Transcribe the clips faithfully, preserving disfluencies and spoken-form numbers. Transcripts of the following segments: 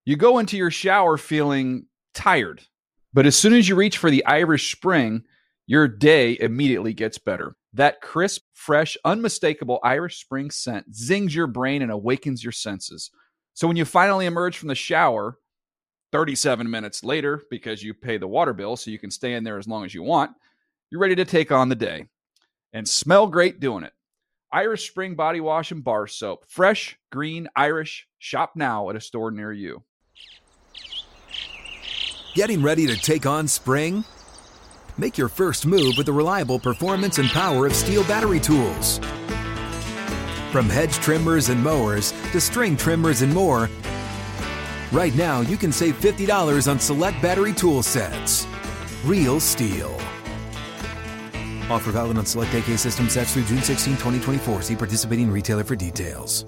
You go into your shower feeling tired, but as soon as you reach for the Irish Spring, your day immediately gets better. That crisp, fresh, unmistakable Irish Spring scent zings your brain and awakens your senses. So when you finally emerge from the shower, thirty-seven minutes later, because you pay the water bill so you can stay in there as long as you want, you're ready to take on the day. And smell great doing it. Irish Spring Body Wash and Bar Soap. Fresh, green, Irish. Shop now at a store near you. Getting ready to take on spring? Make your first move with the reliable performance and power of Steel battery tools. From hedge trimmers and mowers to string trimmers and more, right now you can save fifty dollars on select battery tool sets. Real Steel. Offer valid on select A K system sets through June sixteenth, twenty twenty-four. See participating retailer for details.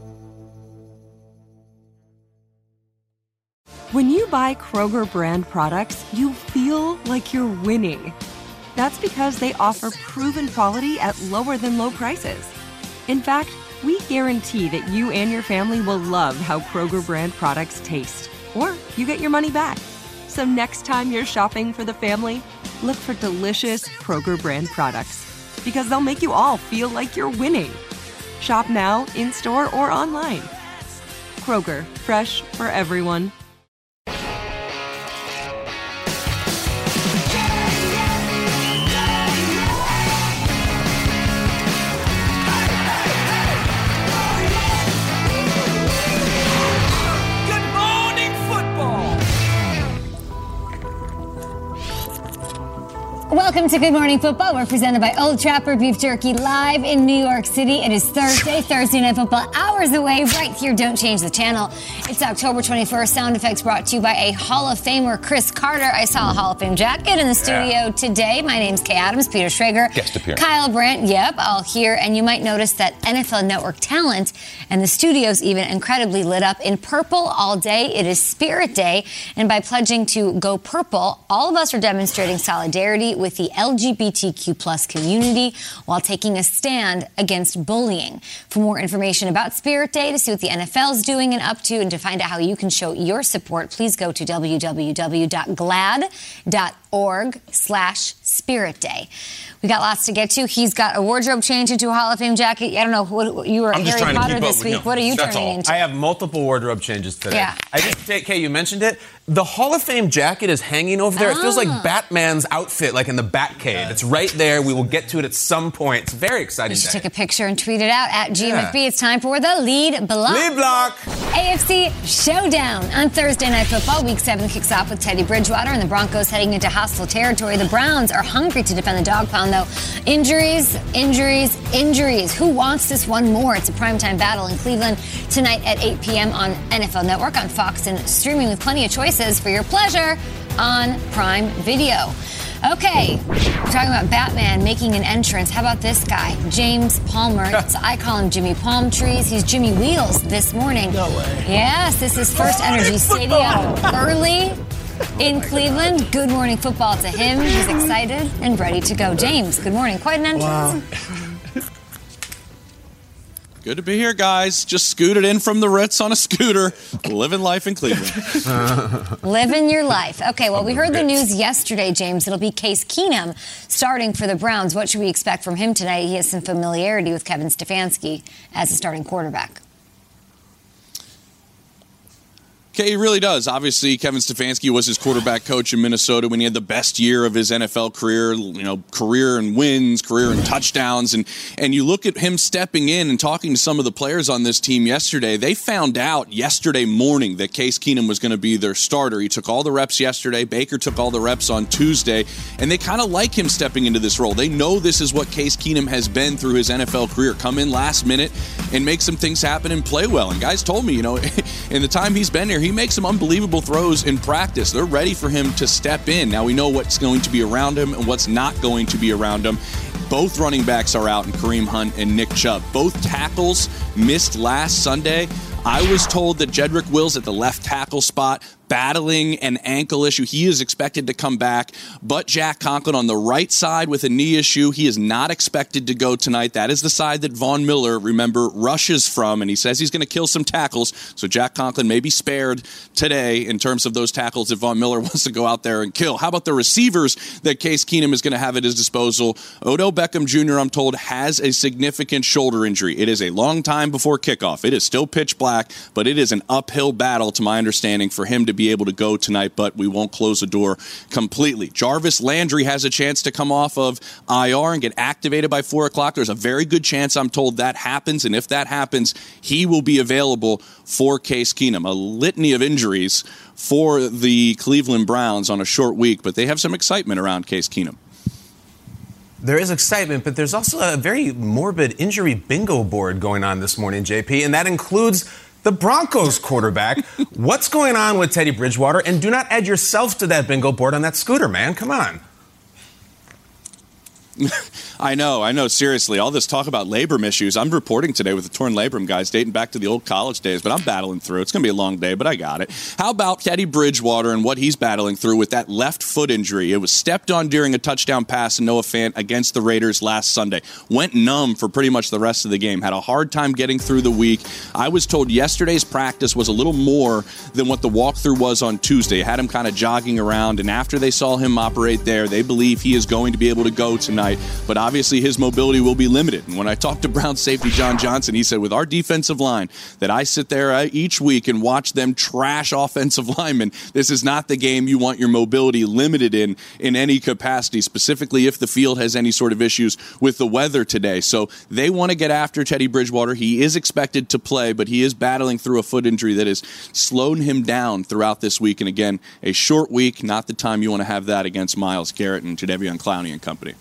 When you buy Kroger brand products, you feel like you're winning. That's because they offer proven quality at lower than low prices. In fact, we guarantee that you and your family will love how Kroger brand products taste, or you get your money back. So next time you're shopping for the family, look for delicious Kroger brand products, because they'll make you all feel like you're winning. Shop now, in-store, or online. Kroger, fresh for everyone. Welcome to Good Morning Football. We're presented by Old Trapper Beef Jerky live in New York City. It is Thursday, Thursday Night Football, hours away right here. Don't change the channel. It's October twenty-first. Sound effects brought to you by a Hall of Famer, Chris Carter. I saw a Hall of Fame jacket in the studio yeah. today. My name's Kay Adams, Peter Schrager. Guest appearance. Kyle Brandt, yep, all here. And you might notice that N F L Network talent and the studio's even incredibly lit up in purple all day. It is Spirit Day. And by pledging to go purple, all of us are demonstrating solidarity with the L G B T Q plus community while taking a stand against bullying. For more information about Spirit Day, to see what the N F L is doing and up to, and to find out how you can show your support, please go to w w w dot glad dot org slash Spirit Day. We got lots to get to. He's got a wardrobe change into a Hall of Fame jacket. I don't know what you were. I'm just Harry trying Potter to keep this up week. with, What are you That's turning all. into? I have multiple wardrobe changes today. Yeah. I just, Kay, you mentioned it. The Hall of Fame jacket is hanging over there. Ah. It feels like Batman's outfit, like in the Batcave. It's right there. We will get to it at some point. It's a very exciting You should day. take a picture and tweet it out at G M F B. Yeah. It's time for the Lead Block. Lead Block. A F C Showdown. On Thursday Night Football, Week seven kicks off with Teddy Bridgewater and the Broncos heading into hostile territory. The Browns are hungry to defend the dog pound, though. Injuries, injuries, injuries. Who wants this one more? It's a primetime battle in Cleveland tonight at eight p.m. on N F L Network, on Fox, and streaming with plenty of choices for your pleasure on Prime Video. Okay, we're talking about Batman making an entrance. How about this guy, James Palmer? It's, I call him Jimmy Palm Trees. He's Jimmy Wheels this morning. No way. Yes, this is First Energy Stadium early in Cleveland. Good morning football to him. He's excited and ready to go. James, good morning. Quite an entrance. Wow. Good to be here, guys. Just scooted in from the Ritz on a scooter, living life in Cleveland. Living your life. Okay, well, we heard the news yesterday, James. It'll be Case Keenum starting for the Browns. What should we expect from him tonight? He has some familiarity with Kevin Stefanski as a starting quarterback. Okay, he really does. Obviously, Kevin Stefanski was his quarterback coach in Minnesota when he had the best year of his N F L career, you know, career in wins, career in touchdowns. And, and you look at him stepping in and talking to some of the players on this team yesterday. They found out yesterday morning that Case Keenum was going to be their starter. He took all the reps yesterday. Baker took all the reps on Tuesday. And they kind of like him stepping into this role. They know this is what Case Keenum has been through his N F L career. Come in last minute and make some things happen and play well. And guys told me, you know, in the time he's been here, he makes some unbelievable throws in practice. They're ready for him to step in. Now we know what's going to be around him and what's not going to be around him. Both running backs are out in Kareem Hunt and Nick Chubb. Both tackles missed last Sunday. I was told that Jedrick Wills at the left tackle spot battling an ankle issue. He is expected to come back, but Jack Conklin on the right side with a knee issue. He is not expected to go tonight. That is the side that Von Miller, remember, rushes from, and he says he's going to kill some tackles, so Jack Conklin may be spared today in terms of those tackles if Von Miller wants to go out there and kill. How about the receivers that Case Keenum is going to have at his disposal? Odell Beckham Junior, I'm told, has a significant shoulder injury. It is a long time before kickoff. It is still pitch black, but it is an uphill battle, to my understanding, for him to be able to go tonight, but we won't close the door completely. Jarvis Landry has a chance to come off of I R and get activated by four o'clock. There's a very good chance, I'm told, that happens, and if that happens, he will be available for Case Keenum. A litany of injuries for the Cleveland Browns on a short week, but they have some excitement around Case Keenum. There is excitement, but there's also a very morbid injury bingo board going on this morning, J P, and that includes the Broncos quarterback. What's going on with Teddy Bridgewater? And do not add yourself to that bingo board on that scooter, man. Come on. I know, I know. Seriously, all this talk about labrum issues. I'm reporting today with the torn labrum, guys, dating back to the old college days, but I'm battling through. It's going to be a long day, but I got it. How about Teddy Bridgewater and what he's battling through with that left foot injury? It was stepped on during a touchdown pass in Noah Fant against the Raiders last Sunday. Went numb for pretty much the rest of the game. Had a hard time getting through the week. I was told yesterday's practice was a little more than what the walkthrough was on Tuesday. Had him kind of jogging around, and after they saw him operate there, they believe he is going to be able to go tonight. But obviously his mobility will be limited. And when I talked to Browns safety John Johnson, he said, with our defensive line that I sit there each week and watch them trash offensive linemen, this is not the game you want your mobility limited in in any capacity, specifically if the field has any sort of issues with the weather today. So they want to get after Teddy Bridgewater. He is expected to play, but he is battling through a foot injury that has slowed him down throughout this week. And again, a short week, not the time you want to have that against Myles Garrett and Jadeveon Clowney and company.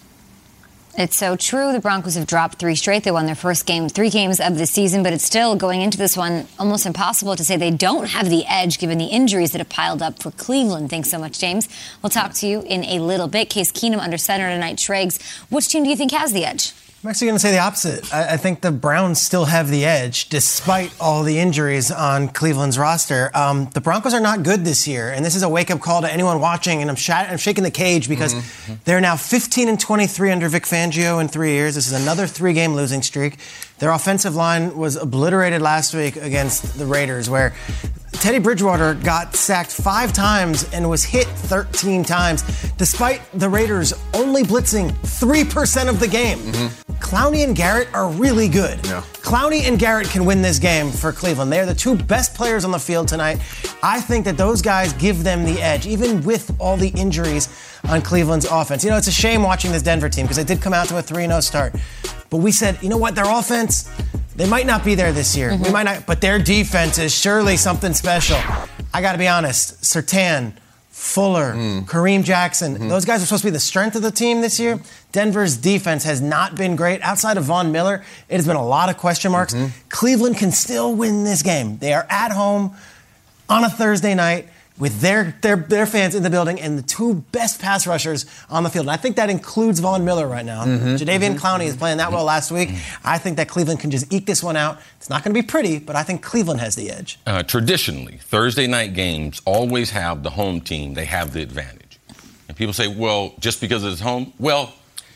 It's so true. The Broncos have dropped three straight. They won their first game, three games of the season, but it's still, going into this one, almost impossible to say they don't have the edge given the injuries that have piled up for Cleveland. Thanks so much, James. We'll talk to you in a little bit. Case Keenum under center tonight. Schrags, which team do you think has the edge? I'm actually going to say the opposite. I, I think the Browns still have the edge, despite all the injuries on Cleveland's roster. Um, the Broncos are not good this year, and this is a wake-up call to anyone watching, and I'm, sh- I'm shaking the cage because mm-hmm. they're now fifteen and twenty-three under Vic Fangio in three years. This is another three-game losing streak. Their offensive line was obliterated last week against the Raiders, where Teddy Bridgewater got sacked five times and was hit thirteen times, despite the Raiders only blitzing three percent of the game. Mm-hmm. Clowney and Garrett are really good. Yeah. Clowney and Garrett can win this game for Cleveland. They are the two best players on the field tonight. I think that those guys give them the edge, even with all the injuries on Cleveland's offense. You know, it's a shame watching this Denver team because they did come out to a three and oh start. But we said, you know what, their offense, they might not be there this year. Mm-hmm. We might not, but their defense is surely something special. I got to be honest, Surtain, Fuller, mm. Kareem Jackson, mm-hmm. those guys are supposed to be the strength of the team this year. Denver's defense has not been great. Outside of Von Miller, it has been a lot of question marks. Mm-hmm. Cleveland can still win this game. They are at home on a Thursday night with their, their their fans in the building and the two best pass rushers on the field. And I think that includes Von Miller right now. Mm-hmm. Jadeveon mm-hmm. Clowney is playing that well last week. Mm-hmm. I think that Cleveland can just eke this one out. It's not going to be pretty, but I think Cleveland has the edge. Uh, traditionally, Thursday night games always have the home team. They have the advantage. And people say, well, just because it's home? Well,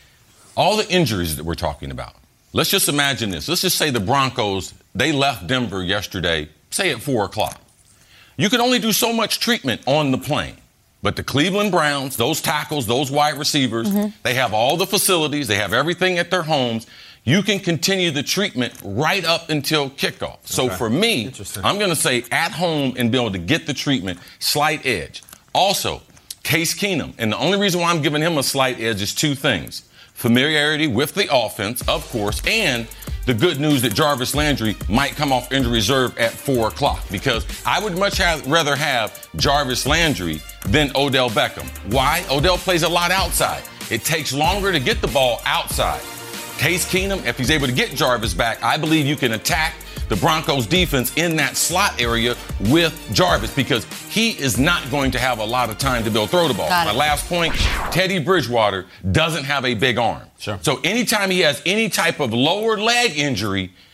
all the injuries that we're talking about. Let's just imagine this. Let's just say the Broncos, they left Denver yesterday, say at four o'clock. You can only do so much treatment on the plane. But the Cleveland Browns, those tackles, those wide receivers, mm-hmm. they have all the facilities. They have everything at their homes. You can continue the treatment right up until kickoff. So okay. for me, I'm going to say at home and be able to get the treatment, slight edge. Also, Case Keenum. And the only reason why I'm giving him a slight edge is two things. Familiarity with the offense, of course, and the good news that Jarvis Landry might come off injury reserve at four o'clock, because I would much have, rather have Jarvis Landry than Odell Beckham. Why? Odell plays a lot outside. It takes longer to get the ball outside. Case Keenum, if he's able to get Jarvis back, I believe you can attack the Broncos defense in that slot area with Jarvis, because he is not going to have a lot of time to be able to throw the ball. My last point, Teddy Bridgewater doesn't have a big arm. Sure. So anytime he has any type of lower leg injury,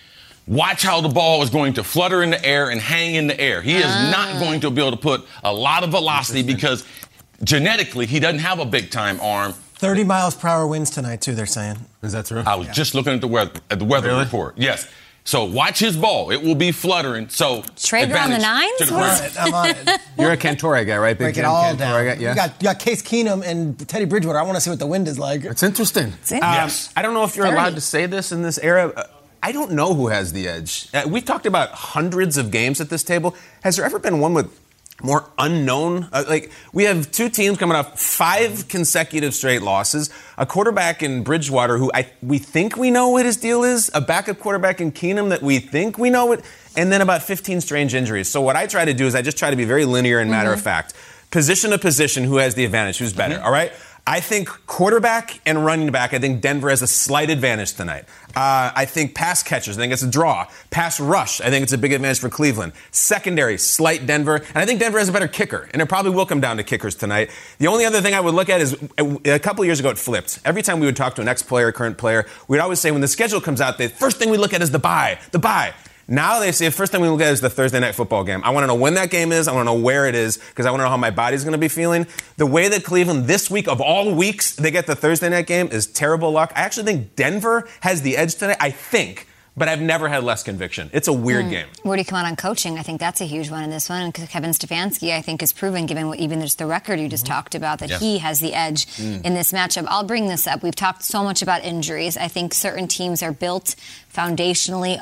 watch how the ball is going to flutter in the air and hang in the air. He is Ah. not going to be able to put a lot of velocity because genetically he doesn't have a big-time arm. thirty miles per hour winds tonight, too, they're saying. Is that true? I was just looking at the weather, at the weather Really? report. Yes. So watch his ball. It will be fluttering. So Traeger on the advantage nines? to the I'm on Browns. it. I'm on it. You're a Cantora guy, right? Big Break it Jim all Cantora down. guy? Yeah. You got, you got Case Keenum and Teddy Bridgewater. I want to see what the wind is like. It's interesting. It's in- Um, Yes. I don't know if you're thirty. allowed to say this in this era. Uh, I don't know who has the edge. Uh, we've talked about hundreds of games at this table. Has there ever been one with more unknown? Uh, like, we have two teams coming off five consecutive straight losses, a quarterback in Bridgewater who I we think we know what his deal is, a backup quarterback in Keenum that we think we know what, and then about fifteen strange injuries. So what I try to do is I just try to be very linear and matter of fact. Position to position, who has the advantage, who's better, all right? I think quarterback and running back, I think Denver has a slight advantage tonight. Uh, I think pass catchers, I think it's a draw. Pass rush, I think it's a big advantage for Cleveland. Secondary, slight Denver. And I think Denver has a better kicker. And it probably will come down to kickers tonight. The only other thing I would look at is a couple of years ago it flipped. Every time we would talk to an ex-player, current player, we'd always say when the schedule comes out, the first thing we look at is the bye, the bye. Now they say the first thing we look at is the Thursday night football game. I want to know when that game is. I want to know where it is because I want to know how my body's going to be feeling. The way that Cleveland this week of all weeks they get the Thursday night game is terrible luck. I actually think Denver has the edge tonight. I think. But I've never had less conviction. It's a weird mm. game. Where do you come out on coaching? I think that's a huge one in this one. And Kevin Stefanski, I think, is proven, given what, even just the record you just mm-hmm. talked about, that yes. he has the edge mm. in this matchup. I'll bring this up. We've talked so much about injuries. I think certain teams are built foundationally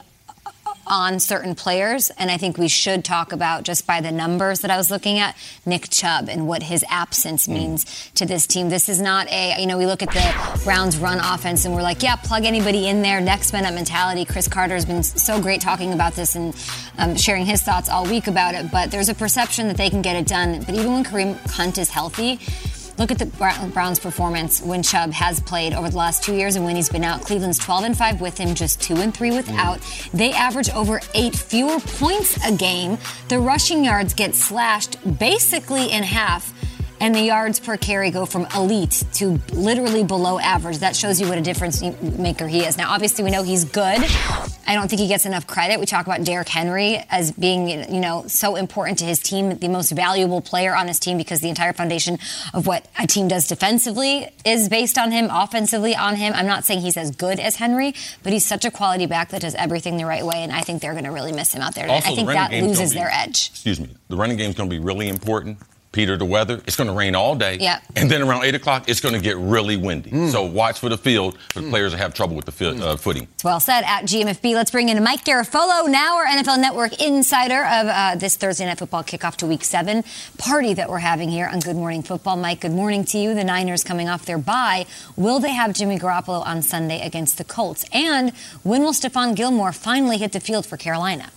on certain players, and I think we should talk about, just by the numbers that I was looking at, Nick Chubb and what his absence means mm. to this team. This is not a, you know, we look at the Browns run offense and we're like, yeah, plug anybody in there, next man up mentality. Chris Carter has been so great talking about this and um, sharing his thoughts all week about it, but there's a perception that they can get it done. But even when Kareem Hunt is healthy, look at the Browns' performance when Chubb has played over the last two years and when he's been out. Cleveland's twelve and five with him, just two and three without. Mm. They average over eight fewer points a game. The rushing yards get slashed basically in half, and the yards per carry go from elite to literally below average. That shows you what a difference maker he is. Now, obviously, we know he's good. I don't think he gets enough credit. We talk about Derrick Henry as being, you know, so important to his team, the most valuable player on his team, because the entire foundation of what a team does defensively is based on him, offensively on him. I'm not saying he's as good as Henry, but he's such a quality back that does everything the right way, and I think they're going to really miss him out there. Also, I think the that loses be, their edge. Excuse me. The running game's going to be really important. Peter, the weather, it's going to rain all day. Yep. And then around eight o'clock, it's going to get really windy. Mm. So watch for the field for the mm. players that have trouble with the field, uh, footing. It's well said at G M F B. Let's bring in Mike Garafolo, now our N F L Network insider of uh, this Thursday Night Football kickoff to Week seven party that we're having here on Good Morning Football. Mike, good morning to you. The Niners coming off their bye. Will they have Jimmy Garoppolo on Sunday against the Colts? And when will Stephon Gilmore finally hit the field for Carolina?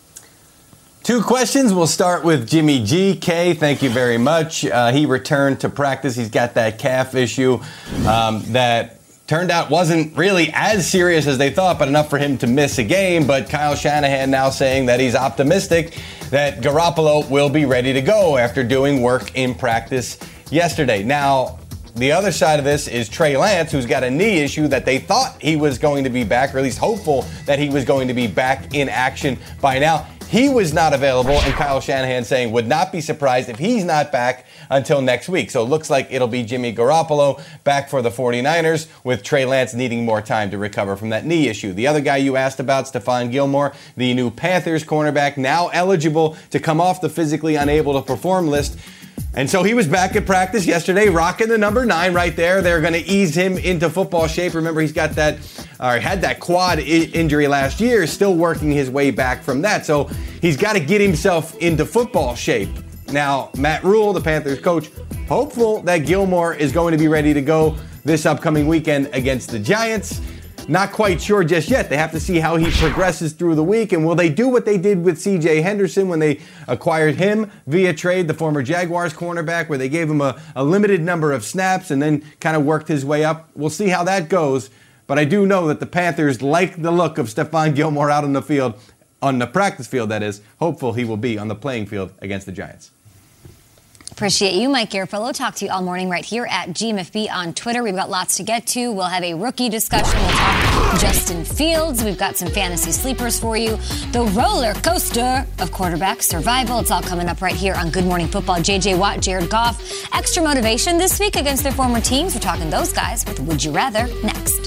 Two questions. We'll start with Jimmy G. K, thank you very much. Uh, he returned to practice. He's got that calf issue um, that turned out wasn't really as serious as they thought, but enough for him to miss a game. But Kyle Shanahan now saying that he's optimistic that Garoppolo will be ready to go after doing work in practice yesterday. Now, the other side of this is Trey Lance, who's got a knee issue that they thought he was going to be back, or at least hopeful that he was going to be back in action by now. He was not available, and Kyle Shanahan saying would not be surprised if he's not back until next week. So it looks like it'll be Jimmy Garoppolo back for the 49ers, with Trey Lance needing more time to recover from that knee issue. The other guy you asked about, Stephon Gilmore, the new Panthers cornerback, now eligible to come off the physically unable to perform list. And so he was back at practice yesterday, rocking the number nine right there. They're going to ease him into football shape. Remember, he's got that, or had that quad I- injury last year, still working his way back from that. So he's got to get himself into football shape. Now, Matt Rule, the Panthers coach, hopeful that Gilmore is going to be ready to go this upcoming weekend against the Giants. Not quite sure just yet. They have to see how he progresses through the week. And will they do what they did with C J Henderson when they acquired him via trade, the former Jaguars cornerback, where they gave him a, a limited number of snaps and then kind of worked his way up? We'll see how that goes. But I do know that the Panthers like the look of Stephon Gilmore out on the field, on the practice field, that is. Hopeful he will be on the playing field against the Giants. Appreciate you, Mike Garafolo. Talk to you all morning right here at G M F B on Twitter. We've got lots to get to. We'll have a rookie discussion. We'll talk Justin Fields. We've got some fantasy sleepers for you. The roller coaster of quarterback survival. It's all coming up right here on Good Morning Football. J J Watt, Jared Goff. Extra motivation this week against their former teams. We're talking those guys with Would You Rather next.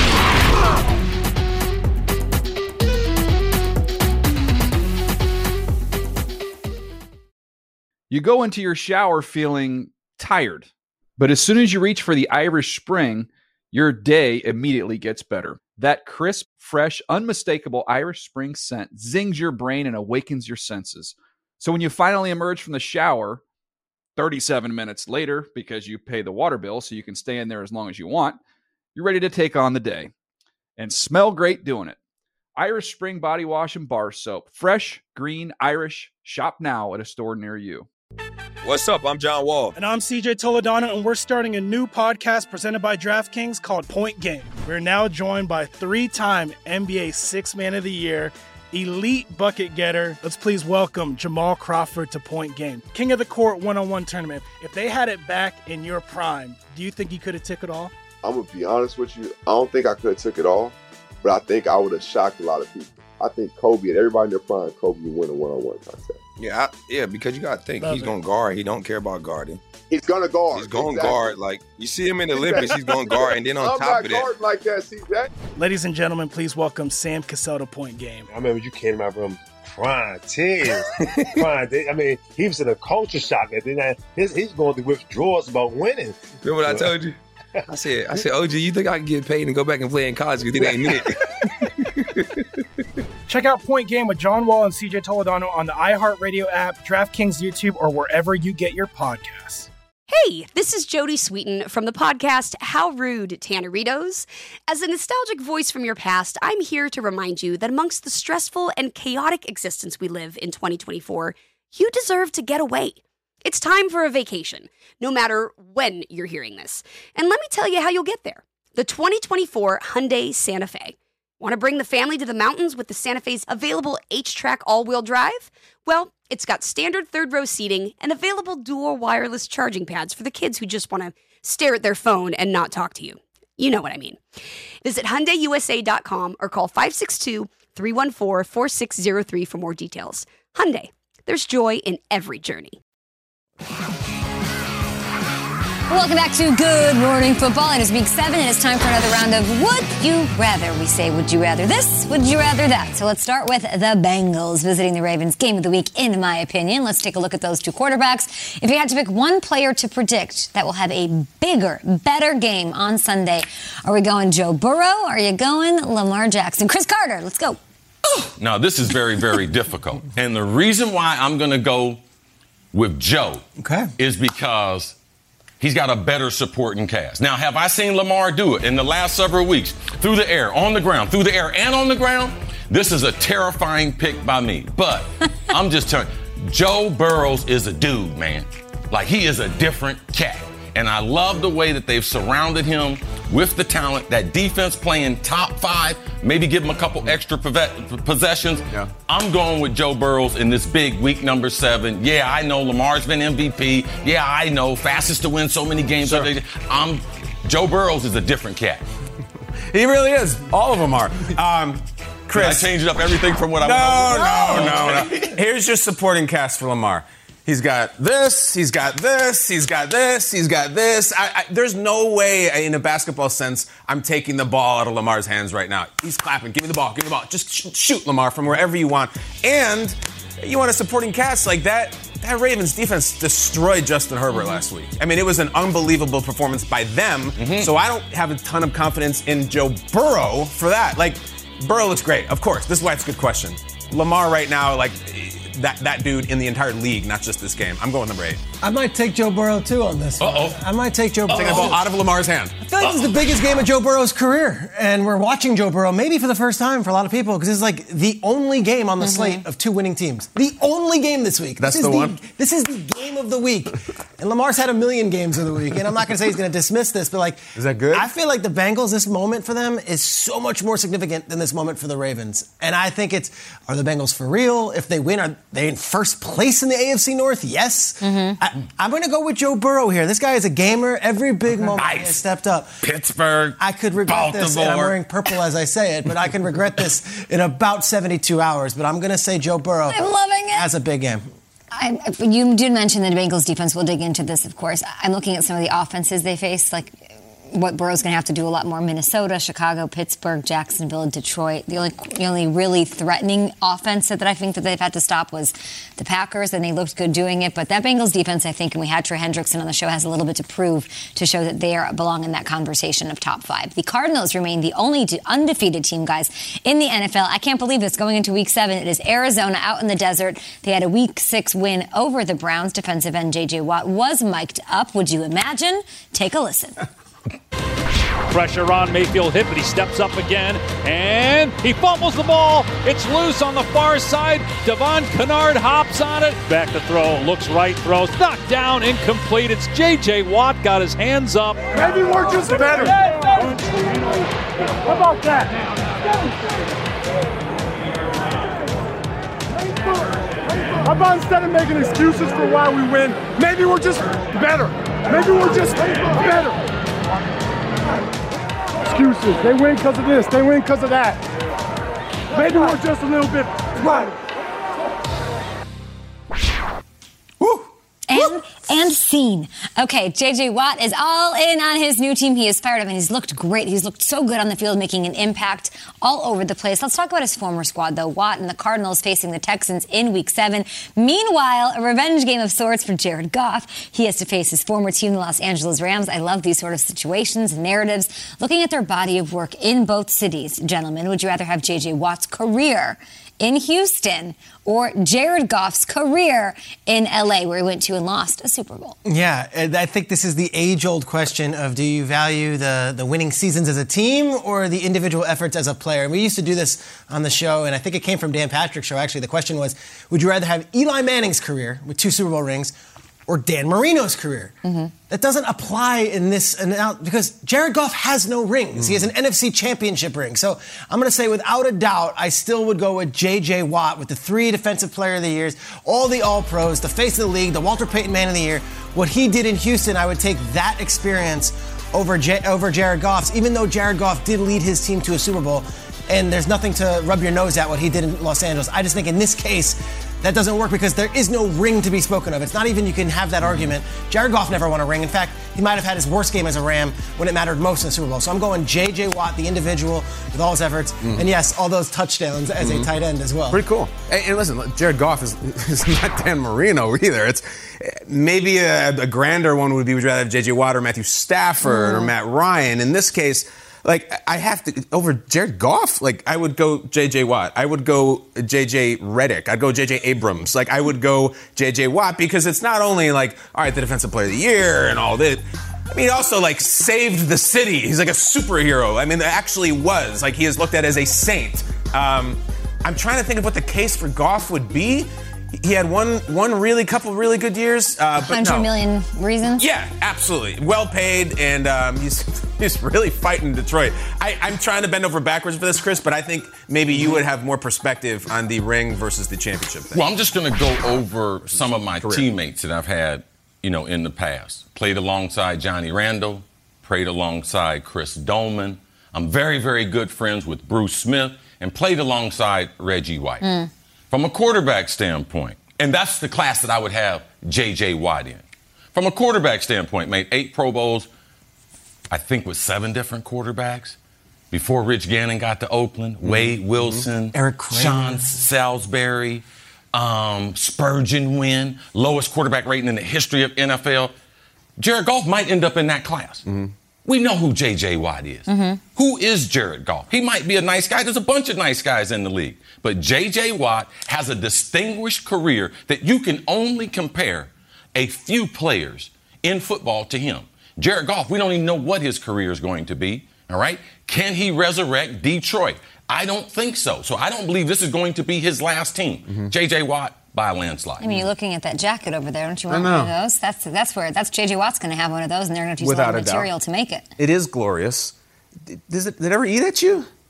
You go into your shower feeling tired, but as soon as you reach for the Irish Spring, your day immediately gets better. That crisp, fresh, unmistakable Irish Spring scent zings your brain and awakens your senses. So when you finally emerge from the shower, thirty-seven minutes later, because you pay the water bill so you can stay in there as long as you want, you're ready to take on the day and smell great doing it. Irish Spring Body Wash and Bar Soap. Fresh, green, Irish. Shop now at a store near you. What's up? I'm John Wall. And I'm C J Toledano, and we're starting a new podcast presented by DraftKings called Point Game. We're now joined by three-time N B A Sixth Man of the Year, elite bucket getter. Let's please welcome Jamal Crawford to Point Game. King of the Court one-on-one tournament. If they had it back in your prime, do you think you could have took it all? I'm going to be honest with you. I don't think I could have took it all, but I think I would have shocked a lot of people. I think Kobe and everybody in their prime, Kobe would win a one-on-one contest. Yeah, I, yeah, because you got to think, Love he's going to guard. He don't care about guarding. He's going to guard. He's going to exactly. guard. Like, you see him in the Olympics, he's going to guard. And then on I'm top not of that. like that, see that? Ladies and gentlemen, please welcome Sam Cassell to Point Game. I remember you came to my room crying, tears, crying. I mean, he was in a culture shock. And then his, he's going through withdrawals about winning. Remember what I told you? I said, I said, O G, you think I can get paid and go back and play in college because it ain't it? Check out Point Game with John Wall and C J Toledano on the iHeartRadio app, DraftKings YouTube, or wherever you get your podcasts. Hey, this is Jodie Sweetin from the podcast How Rude, Tanneritos. As a nostalgic voice from your past, I'm here to remind you that amongst the stressful and chaotic existence we live in twenty twenty-four, you deserve to get away. It's time for a vacation, no matter when you're hearing this. And let me tell you how you'll get there. The twenty twenty-four Hyundai Santa Fe. Want to bring the family to the mountains with the Santa Fe's available H-Track all-wheel drive? Well, it's got standard third-row seating and available dual wireless charging pads for the kids who just want to stare at their phone and not talk to you. You know what I mean. Visit Hyundai U S A dot com or call five six two, three one four, four six zero three for more details. Hyundai, there's joy in every journey. Welcome back to Good Morning Football. It is week seven, and it's time for another round of Would You Rather. We say, would you rather this? Would you rather that? So let's start with the Bengals visiting the Ravens. Game of the week, in my opinion. Let's take a look at those two quarterbacks. If you had to pick one player to predict that will have a bigger, better game on Sunday, are we going Joe Burrow? Are you going Lamar Jackson? Chris Carter, let's go. Now, this is very, very difficult. And the reason why I'm going to go with Joe okay. is because he's got a better supporting cast. Now, have I seen Lamar do it in the last several weeks? Through the air, on the ground, through the air, and on the ground? This is a terrifying pick by me. But I'm just telling you, Joe Burrows is a dude, man. Like, he is a different cat. And I love the way that they've surrounded him with the talent, that defense playing top five, maybe give him a couple extra possessions. Yeah. I'm going with Joe Burrows in this big week number seven. Yeah, I know Lamar's been M V P. Yeah, I know fastest to win so many games. Sure. I'm Joe Burrows is a different cat. He really is. All of them are. Um, Chris. Did I change it up everything from what I was? No, no, no, no. Here's your supporting cast for Lamar. He's got this, he's got this, he's got this, he's got this. I, I, there's no way, in a basketball sense, I'm taking the ball out of Lamar's hands right now. He's clapping. Give me the ball. Give me the ball. Just sh- shoot, Lamar, from wherever you want. And you want a supporting cast like that. That Ravens defense destroyed Justin Herbert last week. I mean, it was an unbelievable performance by them. Mm-hmm. So I don't have a ton of confidence in Joe Burrow for that. Like, Burrow looks great, of course. This is why it's a good question. Lamar right now, like, that, that dude in the entire league, not just this game. I'm going number eight. I might take Joe Burrow, too, on this one. Uh-oh. I might take Joe Burrow. Taking the ball out of Lamar's hand. I feel like this is the biggest game of Joe Burrow's career. And we're watching Joe Burrow maybe for the first time for a lot of people because it's like the only game on the mm-hmm. slate of two winning teams. The only game this week. That's this the, the one? This is the game of the week. And Lamar's had a million games of the week. And I'm not going to say he's going to dismiss this, but like... Is that good? I feel like the Bengals, this moment for them is so much more significant than this moment for the Ravens. And I think it's, are the Bengals for real? If they win, are, They in first place in the A F C North? Yes. Mm-hmm. I, I'm going to go with Joe Burrow here. This guy is a gamer. Every big moment Nice. he has stepped up. Pittsburgh. I could regret this, and I'm wearing purple as I say it, but I can regret this in about seventy-two hours. But I'm going to say Joe Burrow I'm loving it. has a big game. I, you did mention the Bengals defense. We'll dig into this, of course. I'm looking at some of the offenses they face, like what Burrow's going to have to do a lot more. Minnesota, Chicago, Pittsburgh, Jacksonville, Detroit. The only, the only really threatening offense that I think that they've had to stop was the Packers, and they looked good doing it. But that Bengals defense, I think, and we had Trey Hendrickson on the show, has a little bit to prove to show that they are, belong in that conversation of top five. The Cardinals remain the only undefeated team, guys, in the N F L. I can't believe this. Going into week seven, it is Arizona out in the desert. They had a week six win over the Browns. Defensive end J J Watt was mic'd up. Would you imagine? Take a listen. Pressure on Mayfield hit, but he steps up again, and he fumbles the ball. It's loose on the far side. Devon Kennard hops on it. Back to throw, looks right, throws, knocked down, incomplete. It's J J Watt, got his hands up. Maybe we're just better. How about that? How about instead of making excuses for why we win, maybe we're just better. Maybe we're just better. Excuses. They win because of this. They win because of that. Maybe we're just a little bit right. And, and scene. Okay, J J Watt is all in on his new team. He is fired up, and he's looked great. He's looked so good on the field, making an impact all over the place. Let's talk about his former squad, though. Watt and the Cardinals facing the Texans in Week seven. Meanwhile, a revenge game of sorts for Jared Goff. He has to face his former team, the Los Angeles Rams. I love these sort of situations and narratives. Looking at their body of work in both cities, gentlemen, would you rather have J J Watt's career in Houston or Jared Goff's career in L A, where he went to and lost a Super Bowl? Yeah, and I think this is the age-old question of, do you value the, the winning seasons as a team or the individual efforts as a player? And we used to do this on the show, and I think it came from Dan Patrick's show, actually. The question was, would you rather have Eli Manning's career with two Super Bowl rings or Dan Marino's career? Mm-hmm. That doesn't apply in this, because Jared Goff has no rings. Mm. He has an N F C championship ring. So I'm going to say, without a doubt, I still would go with J J Watt with the three Defensive Player of the Years, all the All-Pros, the face of the league, the Walter Payton Man of the Year. What he did in Houston, I would take that experience over, J- over Jared Goff's, even though Jared Goff did lead his team to a Super Bowl. And there's nothing to rub your nose at what he did in Los Angeles. I just think in this case, that doesn't work because there is no ring to be spoken of. It's not even you can have that argument. Jared Goff never won a ring. In fact, he might have had his worst game as a Ram when it mattered most in the Super Bowl. So I'm going J J Watt, the individual, with all his efforts. Mm. And yes, all those touchdowns as mm-hmm. a tight end as well. Pretty cool. And, and listen, Jared Goff is, is not Dan Marino either. It's maybe a, a grander one would be, would you rather have J J Watt or Matthew Stafford mm. or Matt Ryan? In this case, like, I have to, over Jared Goff, like, I would go J J Watt. I would go J J Redick. I'd go J J Abrams. Like, I would go J J Watt because it's not only like, all right, the Defensive Player of the Year and all that. I mean, he also, like, saved the city. He's like a superhero. I mean, it actually was. Like, he is looked at as a saint. Um, I'm trying to think of what the case for Goff would be. He had one, one really, couple really good years. Uh, but Hundred no. million reasons. Yeah, absolutely. Well paid, and um, he's he's really fighting Detroit. I, I'm trying to bend over backwards for this, Chris, but I think maybe you would have more perspective on the ring versus the championship thing. Well, I'm just going to go over some of my Career. teammates that I've had, you know, in the past. Played alongside Johnny Randall, played alongside Chris Dolman. I'm very, very good friends with Bruce Smith, and played alongside Reggie White. Mm. From a quarterback standpoint, and that's the class that I would have J J Watt in. From a quarterback standpoint, made eight Pro Bowls, I think with seven different quarterbacks. Before Rich Gannon got to Oakland, mm-hmm. Wade Wilson, mm-hmm. Eric Kramer. Sean Salisbury, um, Spurgeon Wynn, lowest quarterback rating in the history of N F L. Jared Goff might end up in that class. Mm-hmm. We know who J J Watt is. Mm-hmm. Who is Jared Goff? He might be a nice guy. There's a bunch of nice guys in the league. But J J Watt has a distinguished career that you can only compare a few players in football to him. Jared Goff, we don't even know what his career is going to be, all right? Can he resurrect Detroit? I don't think so. So I don't believe this is going to be his last team. Mm-hmm. J J Watt, by a landslide. I mean, you're looking at that jacket over there. Don't you want one of those? That's that's where that's J J Watt's going to have one of those, and they're going to use a lot of material to make it. It is glorious. Does it, did it ever eat at you?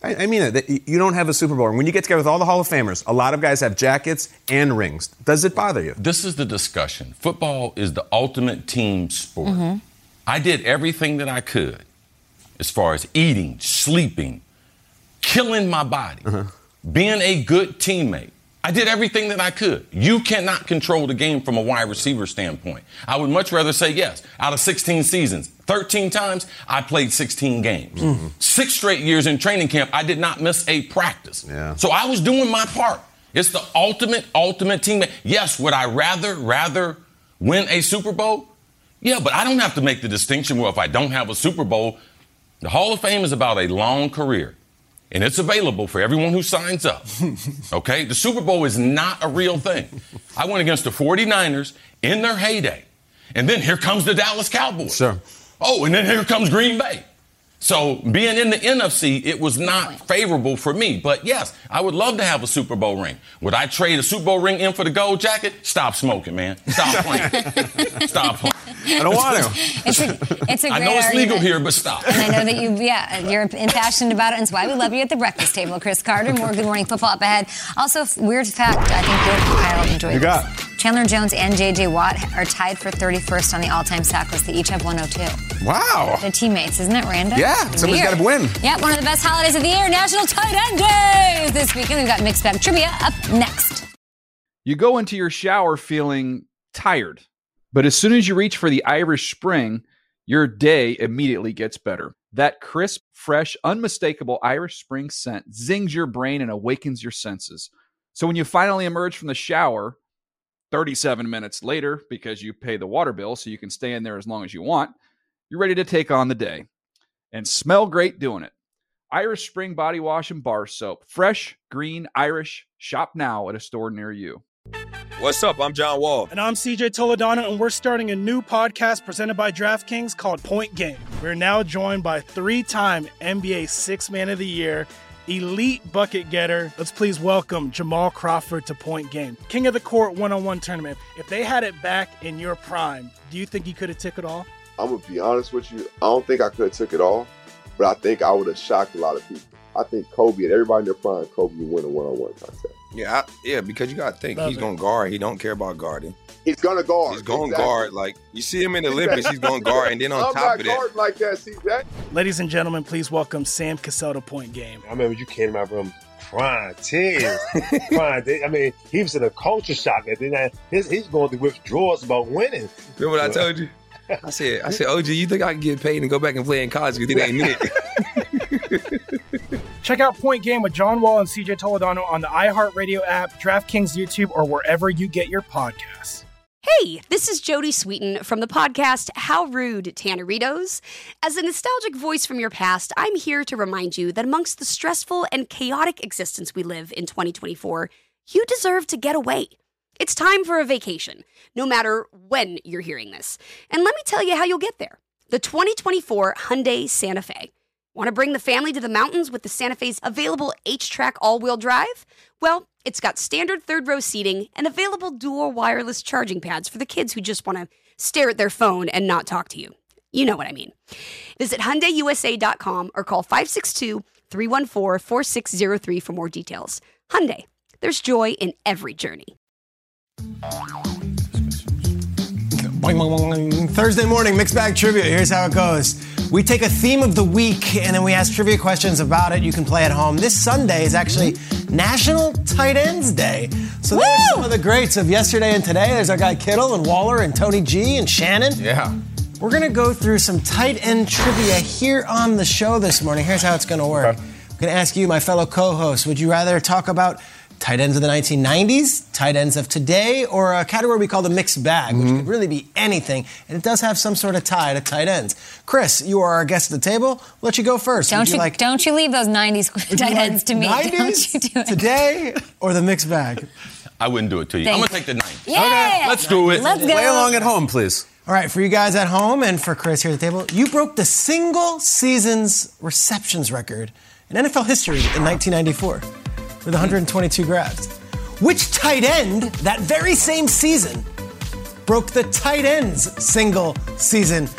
I, I mean it. You don't have a Super Bowl ring. When you get together with all the Hall of Famers, a lot of guys have jackets and rings. Does it bother you? This is the discussion. Football is the ultimate team sport. Mm-hmm. I did everything that I could as far as eating, sleeping, killing my body, uh-huh. being a good teammate. I did everything that I could. You cannot control the game from a wide receiver standpoint. I would much rather say yes. Out of sixteen seasons, thirteen times, I played sixteen games. Mm-hmm. Six straight years in training camp, I did not miss a practice. Yeah. So I was doing my part. It's the ultimate, ultimate teammate. Yes, would I rather, rather win a Super Bowl? Yeah, but I don't have to make the distinction where if I don't have a Super Bowl, the Hall of Fame is about a long career. And it's available for everyone who signs up. Okay? The Super Bowl is not a real thing. I went against the forty-niners in their heyday. And then here comes the Dallas Cowboys. Sure. Oh, and then here comes Green Bay. So being in the N F C, it was not favorable for me. But yes, I would love to have a Super Bowl ring. Would I trade a Super Bowl ring in for the gold jacket? Stop smoking, man. Stop playing. Stop playing. I don't want to. It's a, it's a great I know it's argument. legal here, but stop. And I know that you, yeah, you're impassioned about it, and it's why we love you at the breakfast table. Chris Carter, more Good Morning Football up ahead. Also, weird fact, I think you'll, Kyle, enjoy you this. got. Chandler Jones and J J. Watt are tied for thirty-first on the all-time sack list. They each have one oh two. Wow. They're teammates, isn't it random? Yeah, somebody's got to win. Yeah, one of the best holidays of the year, National Tight End Days this weekend. We've got mixed bag trivia up next. You go into your shower feeling tired, but as soon as you reach for the Irish Spring, your day immediately gets better. That crisp, fresh, unmistakable Irish Spring scent zings your brain and awakens your senses. So when you finally emerge from the shower, thirty-seven minutes later, because you pay the water bill so you can stay in there as long as you want, you're ready to take on the day and smell great doing it. Irish Spring Body Wash and Bar Soap. Fresh, green, Irish. Shop now at a store near you. What's up? I'm John Wall. And I'm C J Toledano, and we're starting a new podcast presented by DraftKings called Point Game. We're now joined by three-time N B A Sixth Man of the Year, elite bucket getter. Let's please welcome Jamal Crawford to Point Game. King of the Court one-on-one tournament. If they had it back in your prime, do you think you could have took it all? I'm going to be honest with you. I don't think I could have took it all, but I think I would have shocked a lot of people. I think Kobe and everybody in their prime, Kobe would win a one-on-one contest. Yeah, I, yeah, because you got to think, Love he's it. going to guard. He don't care about guarding. He's going to guard. He's going to Exactly. guard. Like, you see him in the Olympics, he's going to guard. And then on I'm top not of that, guarding like that, C J. Ladies and gentlemen, please welcome Sam Cassell to Point Game. I remember you came out from crying, tears, crying. I mean, he was in a culture shock. And then his, he's going through withdrawals about winning. remember what I told you? I said, I said, O G, you think I can get paid and go back and play in college because it ain't it? Check out Point Game with John Wall and C J Toledano on the iHeartRadio app, DraftKings YouTube, or wherever you get your podcasts. Hey, this is Jodie Sweetin from the podcast How Rude, Tanneritos. As a nostalgic voice from your past, I'm here to remind you that amongst the stressful and chaotic existence we live in twenty twenty-four, you deserve to get away. It's time for a vacation, no matter when you're hearing this. And let me tell you how you'll get there. The twenty twenty-four Hyundai Santa Fe. Want to bring the family to the mountains with the Santa Fe's available H-Track all-wheel drive? Well, it's got standard third-row seating and available dual wireless charging pads for the kids who just want to stare at their phone and not talk to you. You know what I mean. Visit Hyundai U S A dot com or call five six two, three one four, four six zero three for more details. Hyundai, there's joy in every journey. Thursday morning, Mixed Bag Trivia. Here's how it goes. We take a theme of the week, and then we ask trivia questions about it. You can play at home. This Sunday is actually National Tight Ends Day. So there's some of the greats of yesterday and today. There's our guy Kittle and Waller and Tony G and Shannon. Yeah. We're going to go through some tight end trivia here on the show this morning. Here's how it's going to work. Okay. I'm going to ask you, my fellow co-host, would you rather talk about tight ends of the nineteen nineties, tight ends of today, or a category we call the mixed bag, which Mm-hmm. could really be anything, and it does have some sort of tie to tight ends. Chris, you are our guest at the table. We'll let you go first. Don't Would you, like, don't you leave those nineties would you tight like ends to me. nineties, Don't you do it. today, or the mixed bag? I wouldn't do it to you. Thanks. I'm going to take the nineties. Yeah. Okay, let's do it. Let's go. Play along at home, please. All right, for you guys at home and for Chris here at the table, you broke the single season's receptions record in N F L history in nineteen ninety-four with one hundred twenty-two grabs. Which tight end that very same season broke the tight end's single season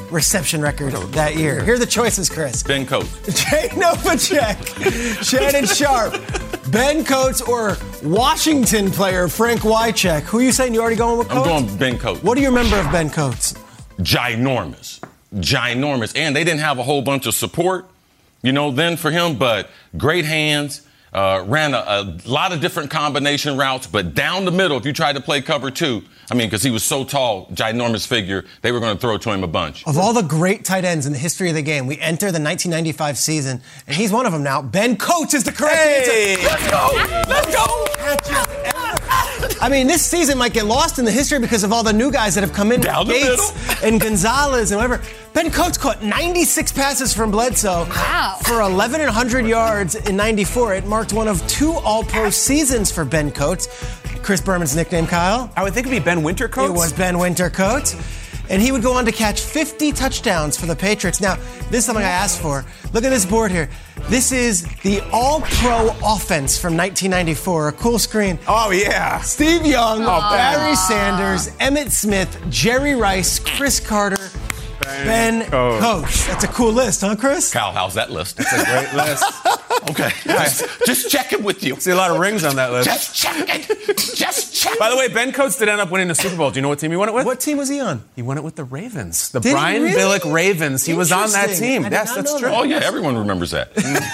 reception record that year? Here are the choices, Chris. Ben Coates. Jay Novacek, Shannon Sharp, Ben Coates, or Washington player Frank Wycheck. Who are you saying? You already going with Coates? I'm going Ben Coates. What do you remember of Ben Coates? Ginormous. Ginormous. And they didn't have a whole bunch of support, you know, then for him, but great hands. Uh, ran a, a lot of different combination routes, but down the middle, if you tried to play cover two, I mean, because he was so tall, ginormous figure, they were going to throw to him a bunch. Of all the great tight ends in the history of the game, we enter the nineteen ninety-five season, and he's one of them now. Ben Coates is the correct hey. answer. Let's go! Let's go! I mean, this season might get lost in the history because of all the new guys that have come in. Down the Gates middle. and Gonzalez and whatever. Ben Coates caught ninety-six passes from Bledsoe wow. for eleven hundred yards in ninety-four. It marked one of two All-Pro seasons for Ben Coates. Chris Berman's nickname, Kyle? I would think it'd be Ben Wintercoats. It was Ben Wintercoats. And he would go on to catch fifty touchdowns for the Patriots. Now, this is something I asked for. Look at this board here. This is the All-Pro offense from nineteen ninety-four. A cool screen. Oh, yeah. Steve Young, oh, Barry Sanders, Emmitt Smith, Jerry Rice, Chris Carter, Ben, ben Coates. Coach. That's a cool list, huh, Chris? Kyle, how's that list? It's a great list. Okay. Just, just checking with you. See a lot of rings on that list. Just checking. Just checking. By the way, Ben Coates did end up winning the Super Bowl. Do you know what team he won it with? What team was he on? He won it with the Ravens. The Did Brian really? Billick Ravens. He was on that team. I did Yes, not that's know true. that. Oh, yeah, everyone remembers that.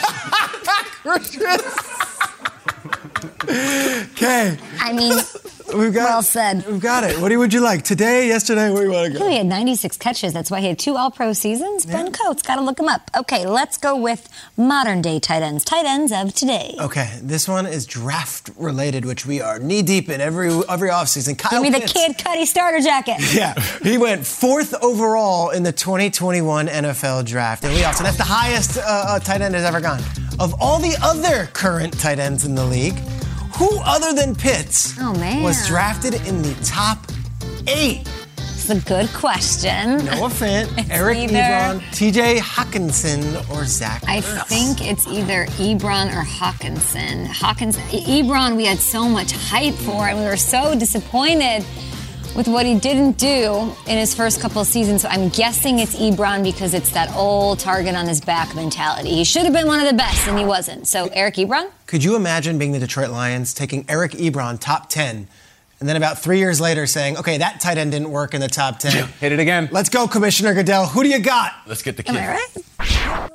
Okay. I mean, We've got, well said. We've got it. What do you, would you like? Today, yesterday, where do you want to go? He had ninety-six catches. That's why he had two All-Pro seasons. Yeah. Ben Coates, got to look him up. Okay, let's go with modern-day tight ends. Tight ends of today. Okay, this one is draft-related, which we are knee-deep in every every offseason. Kyle Give me Pitts. the Kid Cudi starter jacket. Yeah, he went fourth overall in the twenty twenty-one N F L Draft. And we also, that's the highest uh, uh, tight end has ever gone. Of all the other current tight ends in the league, who other than Pitts oh, man. was drafted in the top eight? It's a good question. Noah Fant, It's Eric either- Ebron, T J Hawkinson, or Zach I Ertz. think it's either Ebron or Hawkinson. Hawkins, Ebron, we had so much hype for, and we were so disappointed with what he didn't do in his first couple of seasons. So I'm guessing it's Ebron because it's that old target on his back mentality. He should have been one of the best, and he wasn't. So Eric Ebron? Could you imagine being the Detroit Lions, taking Eric Ebron, top ten, and then about three years later saying, okay, that tight end didn't work in the top ten. Yeah, hit it again. Let's go, Commissioner Goodell. Who do you got? Let's get the Am kid. I right?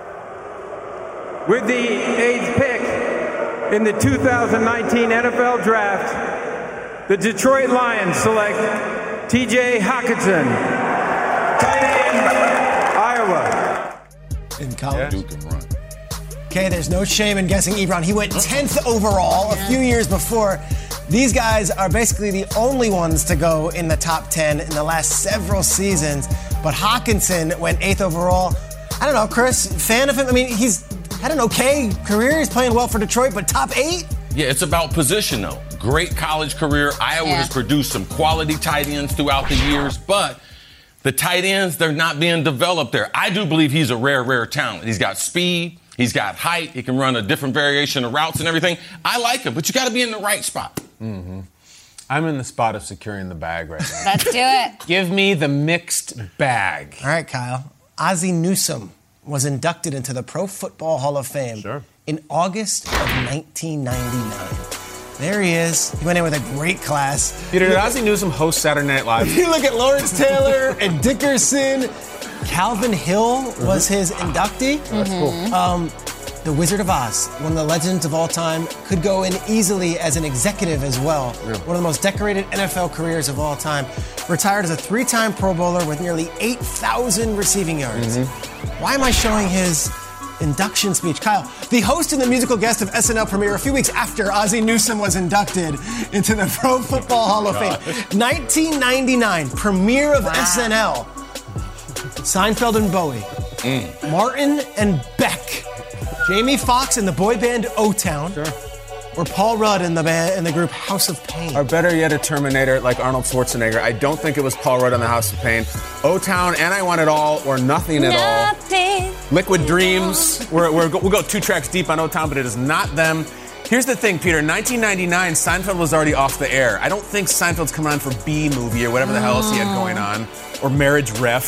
With the eighth pick in the two thousand nineteen N F L Draft, the Detroit Lions select T J Hawkinson, tight end, Iowa. In college. Duke and run. Okay, there's no shame in guessing Ebron. He went tenth overall a few years before. These guys are basically the only ones to go in the top ten in the last several seasons. But Hawkinson went eighth overall. I don't know, Chris, fan of him? I mean, he's had an okay career. He's playing well for Detroit, but top eight? Yeah, it's about position, though. Great college career. Iowa Yeah. has produced some quality tight ends throughout the years, but the tight ends, they're not being developed there. I do believe he's a rare, rare talent. He's got speed. He's got height. He can run a different variation of routes and everything. I like him, but you got to be in the right spot. Mm-hmm. I'm in the spot of securing the bag right now. Let's do it. Give me the mixed bag. All right, Kyle. Ozzie Newsome was inducted into the Pro Football Hall of Fame Sure. in August of nineteen ninety-nine. There he is. He went in with a great class. Peter, did Ozzie Newsome host Saturday Night Live? If you look at Lawrence Taylor and Dickerson, Calvin Hill was his inductee. That's cool. Um, the Wizard of Oz, one of the legends of all time, could go in easily as an executive as well. Yeah. One of the most decorated N F L careers of all time. Retired as a three-time Pro Bowler with nearly eight thousand receiving yards. Mm-hmm. Why am I showing his induction speech? Kyle, the host and the musical guest of S N L premiere a few weeks after Ozzie Newsome was inducted into the Pro Football Hall of Fame. nineteen ninety-nine, premiere of S N L. Seinfeld and Bowie. Mm. Martin and Beck. Jamie Foxx and the boy band O-Town. Sure. Or Paul Rudd in the band, in the group House of Pain. Or better yet, a Terminator like Arnold Schwarzenegger. I don't think it was Paul Rudd on the House of Pain. O-Town and I Want It All, or Nothing at Nothing. All. Liquid Dreams. We're, we're, we'll go two tracks deep on O-Town, but it is not them. Here's the thing, Peter. nineteen ninety-nine, Seinfeld was already off the air. I don't think Seinfeld's coming on for B-Movie or whatever the hell else he had going on. Or Marriage Ref.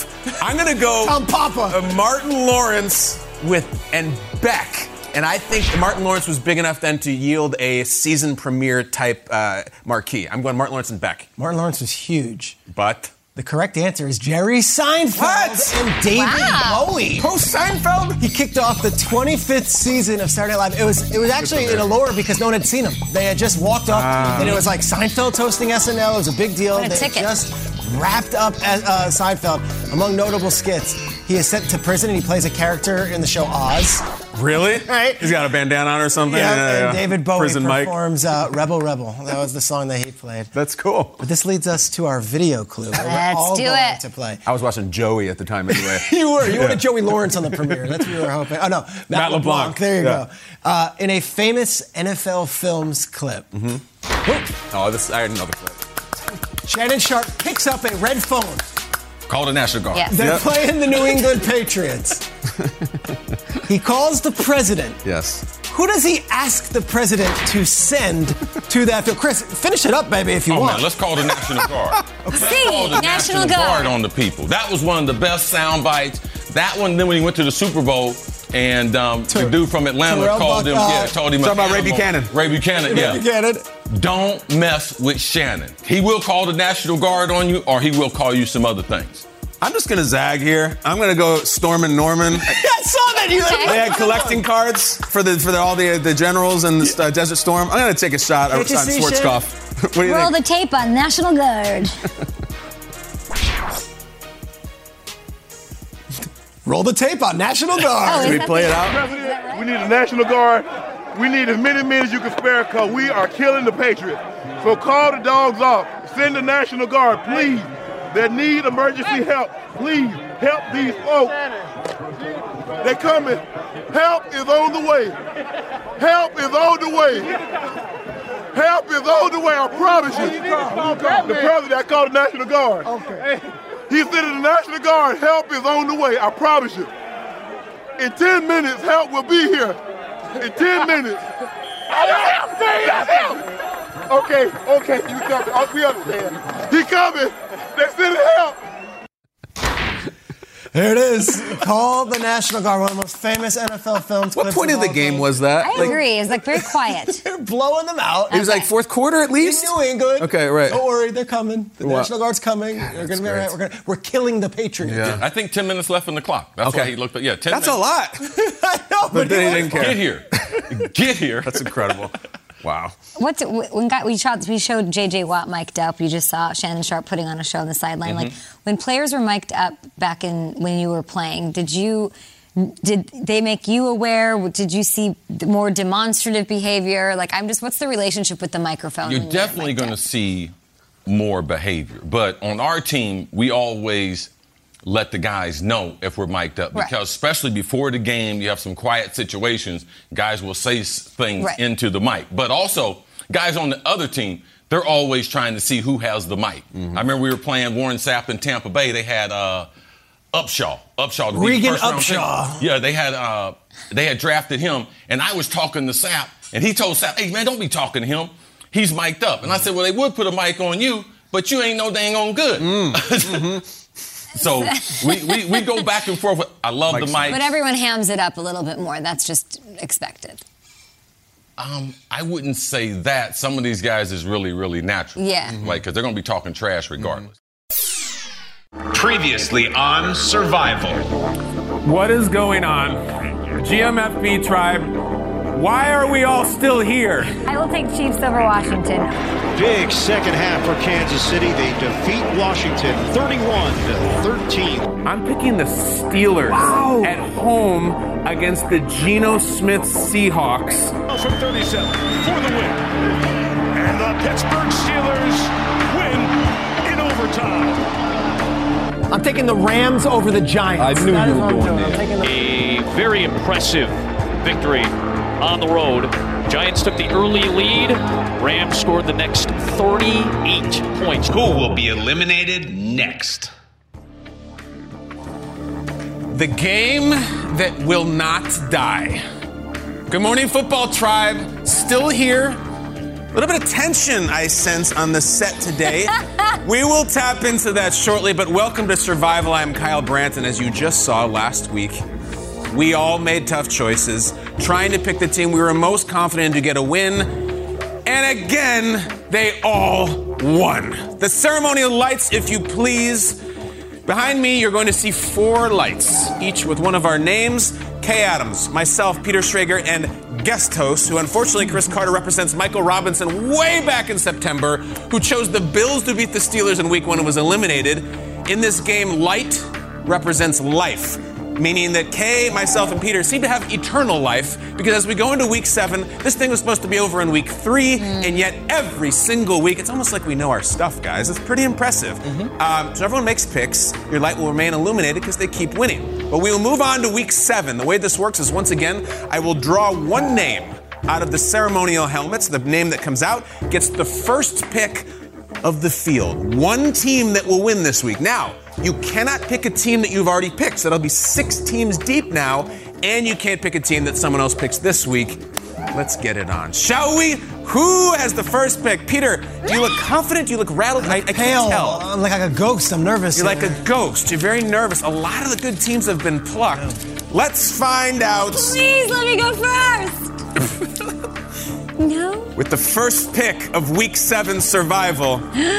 I'm going to go Tom Papa. Uh, Martin Lawrence with and Beck. And I think Martin Lawrence was big enough then to yield a season premiere type uh, marquee. I'm going Martin Lawrence and Beck. Martin Lawrence was huge. But the correct answer is Jerry Seinfeld what? and David Wow. Bowie. Post Seinfeld? He kicked off the twenty-fifth season of Saturday Night Live. It was it was actually in allure because no one had seen him. They had just walked up, Ah. and it was like Seinfeld's hosting S N L. It was a big deal. What a they ticket. just wrapped up as, uh, Seinfeld. Among notable skits, he is sent to prison and he plays a character in the show Oz. Really? Right. He's got a bandana on or something? Yeah, Yeah, and yeah. David Bowie Prison Mike. performs uh, Rebel Rebel. That was the song that he played. That's cool. But this leads us to our video clue. Where Let's we're all do going it. to play. I was watching Joey at the time anyway. You were. You Yeah. wanted Joey Lawrence on the premiere. That's what you were hoping. Oh, no. Matt, Matt LeBlanc. LeBlanc. There you Yeah. go. Uh, in a famous N F L Films clip, Mm-hmm. Oh, this I already know the clip. Shannon Sharp picks up a red phone. Call the National Guard. Yes. They're Yep. playing the New England Patriots. He calls the president. Yes. Who does he ask the president to send to that field? Chris, finish it up, baby, if you Oh, want. man, let's call the National Guard. See, Call the National Guard. on the people. That was one of the best sound bites. That one, then when he went to the Super Bowl, and um, the dude from Atlanta Terrell called him, Buck- yeah, told him. Talking an about Ray animal. Buchanan. Ray Buchanan, yeah. Buchanan. Don't mess with Shannon. He will call the National Guard on you, or he will call you some other things. I'm just going to zag here. I'm going to go Storm and Norman. I saw that. You They had collecting cards for the for the, all the the generals in the uh, Desert Storm. I'm going to take a shot on Can't you see, Shay? Schwarzkopf. What do you Roll think? the tape on National Guard. Roll the tape on National Guard. Oh, is Should we that play the- it out? President, we need a National Guard. We need as many men as you can spare because we are killing the Patriots. So call the dogs off. Send the National Guard, please. They need emergency help. Please help these folks. They're coming. Help is on the way. Help is on the way. Help is on the way, I promise you. The president, I called the National Guard. Okay. He said to the National Guard, help is on the way, I promise you. In ten minutes, help will be here. In ten minutes. Help, help. Okay, okay, you coming. Oh, we understand. He coming. They sending help. There it is. Call the National Guard, one of the most famous N F L films. What clips point of the all game time. was that? I Like, agree. It's like very quiet. They're blowing them out. It was like fourth quarter at In least? New England. Okay, right. Don't worry, they're coming. The Wow. National Guard's coming. They're gonna be all right. We're gonna we're killing the Patriots. Yeah. I think ten minutes left on the clock. That's Okay. why he looked at, yeah, ten That's a minutes. lot. I know, But he they was didn't care. Get here. Get here. That's incredible. Wow. What's it, when got, we shot we showed J J Watt mic'd up. You just saw Shannon Sharp putting on a show on the sideline. Mm-hmm. Like when players were mic'd up back in when you were playing, did you did they make you aware? Did you see more demonstrative behavior? Like I'm just what's the relationship with the microphone? You're when you're definitely mic'd going to up? see more behavior. But on our team, we always let the guys know if we're mic'd up. Right. Because especially before the game, you have some quiet situations, guys will say s- things Right. into the mic. But also, guys on the other team, they're always trying to see who has the mic. Mm-hmm. I remember we were playing Warren Sapp in Tampa Bay. They had uh, Upshaw. Upshaw. the Regan first round Upshaw. pick. Yeah, they had uh, they had drafted him, and I was talking to Sapp, and he told Sapp, "Hey man, don't be talking to him. He's mic'd up." And I said, "Well, they would put a mic on you, but you ain't no dang on good." Mm. So we, we, we go back and forth. With, I love Mike's- the mic. But everyone hams it up a little bit more. That's just expected. Um, I wouldn't say that. Some of these guys is really, really natural. Yeah. Like, because they're going to be talking trash regardless. Previously on Survival. What is going on? G M F B tribe, why are we all still here? I will take Chiefs over Washington. Big second half for Kansas City. They defeat Washington thirty-one to thirteen. I'm picking the Steelers at home against the Geno Smith Seahawks. From thirty-seven for the win. And the Pittsburgh Steelers win in overtime. I'm taking the Rams over the Giants. I knew That you is were what I'm going doing. I'm there. taking the- A very impressive victory on the road. Giants took the early lead. Rams scored the next thirty-eight points. Who will be eliminated next? The game that will not die. Good morning, football tribe. Still here. A little bit of tension I sense on the set today. We will tap into that shortly, but welcome to Survival. I'm Kyle Brandt, and as you just saw last week, we all made tough choices, trying to pick the team we were most confident in to get a win, and again, they all won. The ceremonial lights, if you please. Behind me, you're going to see four lights, each with one of our names. Kay Adams, myself, Peter Schrager, and guest host, who unfortunately Chris Carter represents Michael Robinson way back in September, who chose the Bills to beat the Steelers in week one and was eliminated. In this game, light represents life, meaning that Kay, myself, and Peter seem to have eternal life, because as we go into week seven, this thing was supposed to be over in week three, mm. and yet every single week, it's almost like we know our stuff, guys. It's pretty impressive. Mm-hmm. Um, so everyone makes picks. Your light will remain illuminated because they keep winning. But we will move on to week seven. The way this works is, once again, I will draw one name out of the ceremonial helmets. The name that comes out gets the first pick of the field. One team that will win this week. Now, you cannot pick a team that you've already picked, so that'll be six teams deep now, and you can't pick a team that someone else picks this week. Let's get it on, shall we? Who has the first pick? Peter, do you look confident? Do you look rattled? I, I can't tell. I'm like a ghost. I'm nervous. You're like a ghost. You're very nervous. A lot of the good teams have been plucked. Let's find out. Please let me go first. No? With the first pick of week seven survival.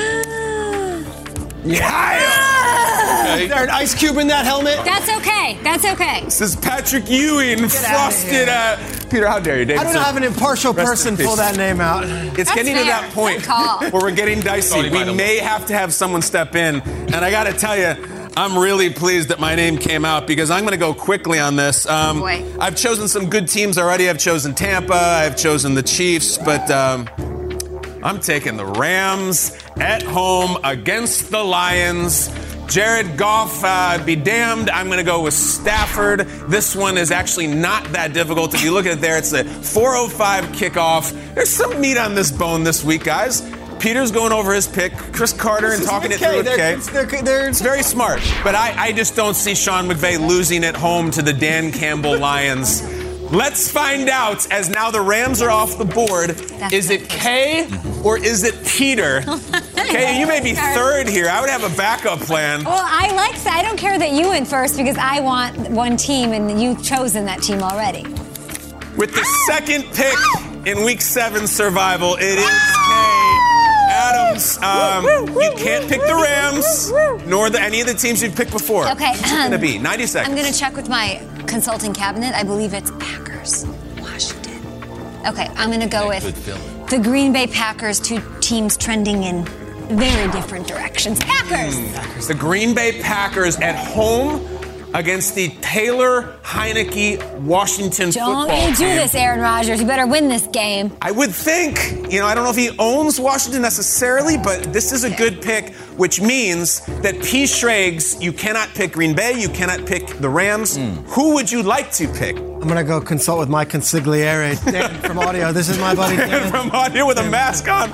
Kyle! Okay. Is there an ice cube in that helmet? That's okay. That's okay. This is Patrick Ewing, frosted. Uh, Peter, how dare you, David? I don't have an impartial Rest person pull that name out. It's That's getting fair. to that point where we're getting dicey. We may have to have someone step in. And I got to tell you, I'm really pleased that my name came out, because I'm going to go quickly on this. Um, Boy. I've chosen some good teams already. I've chosen Tampa. I've chosen the Chiefs. But um, I'm taking the Rams at home against the Lions. Jared Goff, uh, be damned. I'm going to go with Stafford. This one is actually not that difficult. If you look at it there, it's a four oh five kickoff. There's some meat on this bone this week, guys. Peter's going over his pick. Chris Carter This and is talking it McKay. through with They're- Kay. they're- they're- It's very smart. But I, I just don't see Sean McVay losing at home to the Dan Campbell Lions. Let's find out, as now the Rams are off the board. That's is it Kay or is it Peter? Kay, you may be third here. I would have a backup plan. Well, I like that. I don't care that you went first, because I want one team, and you've chosen that team already. With the second pick in week seven survival, it is Kay Adams. Um, you can't pick the Rams, nor the, any of the teams you've picked before. Okay. What's it going to be? ninety seconds. I'm going to check with my consulting cabinet. I believe it's Packers, Washington. Okay, I'm going to go with the Green Bay Packers, two teams trending in very different directions. Packers! Mm. The Green Bay Packers at home against the Taylor Heineke Washington Don't football you do team. this, Aaron Rodgers. You better win this game. I would think, you know, I don't know if he owns Washington necessarily, but this is a good pick, which means that P. Schrags, you cannot pick Green Bay, you cannot pick the Rams. Mm. Who would you like to pick? I'm going to go consult with my consigliere, Dan from audio. This is my buddy Dan. From audio with a mask on.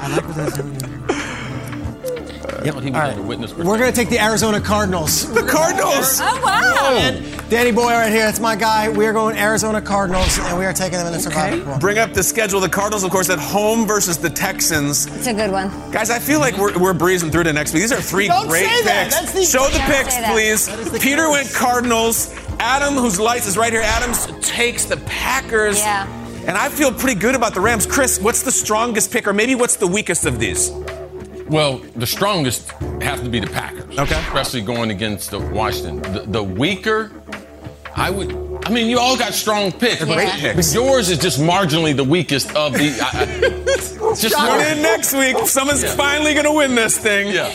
Yep. He was All right. under witness We're going to take the Arizona Cardinals. The Cardinals! Oh, wow. And Danny Boy right here. That's my guy. We are going Arizona Cardinals, and we are taking them in the survival pool. Bring up the schedule. The Cardinals, of course, at home versus the Texans. It's a good one. Guys, I feel like we're, we're breezing through to next week. These are three Don't great say that. picks. That's the- Show the Don't picks, say that. please. That is the Peter curse. went Cardinals. Adam, whose lights is right here, Adams takes the Packers. Yeah. And I feel pretty good about the Rams. Chris, what's the strongest pick, or maybe what's the weakest of these? Well, the strongest have to be the Packers. Okay. Especially going against the Washington. The, the weaker, I would. I mean, you all got strong picks. They're great but picks. Yours is just marginally the weakest of the. I, I, just Tune in next week. Someone's Yeah. finally going to win this thing. Yeah.